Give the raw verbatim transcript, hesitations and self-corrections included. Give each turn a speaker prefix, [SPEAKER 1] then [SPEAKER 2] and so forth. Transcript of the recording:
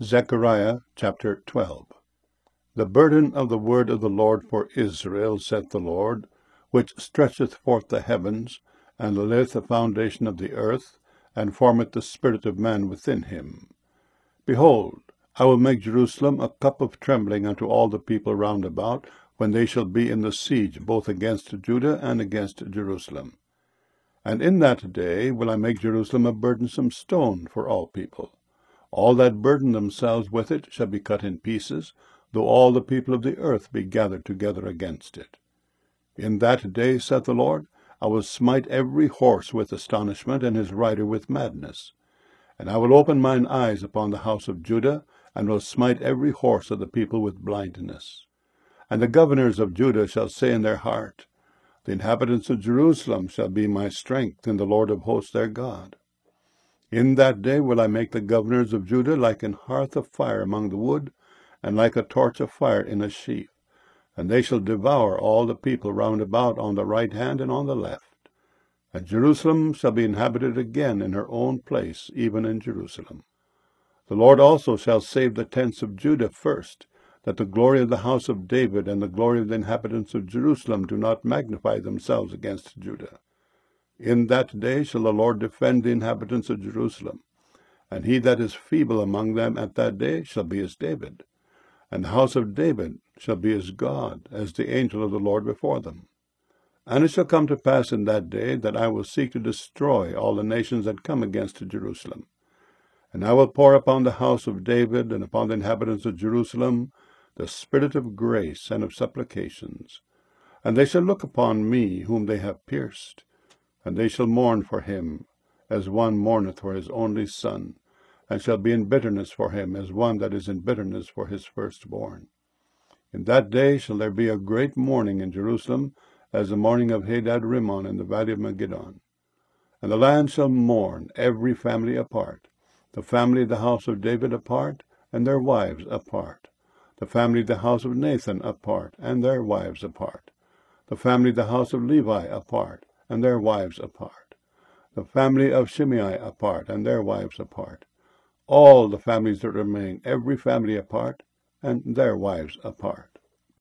[SPEAKER 1] Zechariah chapter twelve. The burden of the word of the Lord for Israel, saith the Lord, which stretcheth forth the heavens, and layeth the foundation of the earth, and formeth the spirit of man within him. Behold, I will make Jerusalem a cup of trembling unto all the people round about, when they shall be in the siege both against Judah and against Jerusalem. And in that day will I make Jerusalem a burdensome stone for all people. All that burden themselves with it shall be cut in pieces, though all the people of the earth be gathered together against it. In that day, saith the Lord, I will smite every horse with astonishment, and his rider with madness. And I will open mine eyes upon the house of Judah, and will smite every horse of the people with blindness. And the governors of Judah shall say in their heart, The inhabitants of Jerusalem shall be my strength in the Lord of hosts their God. In that day will I make the governors of Judah like an hearth of fire among the wood, and like a torch of fire in a sheaf. And they shall devour all the people round about on the right hand and on the left. And Jerusalem shall be inhabited again in her own place, even in Jerusalem. The Lord also shall save the tents of Judah first, that the glory of the house of David and the glory of the inhabitants of Jerusalem do not magnify themselves against Judah. In that day shall the Lord defend the inhabitants of Jerusalem, and he that is feeble among them at that day shall be as David, and the house of David shall be as God, as the angel of the Lord before them. And it shall come to pass in that day that I will seek to destroy all the nations that come against Jerusalem. And I will pour upon the house of David and upon the inhabitants of Jerusalem the spirit of grace and of supplications. And they shall look upon me whom they have pierced, and they shall mourn for him, as one mourneth for his only son, and shall be in bitterness for him, as one that is in bitterness for his firstborn. In that day shall there be a great mourning in Jerusalem, as the mourning of Hadad-rimmon in the valley of Megiddon. And the land shall mourn, every family apart, the family of the house of David apart, and their wives apart, the family of the house of Nathan apart, and their wives apart, the family of the house of Levi apart, and their wives apart, the family of Shimei apart, and their wives apart, all the families that remain, every family apart, and their wives apart.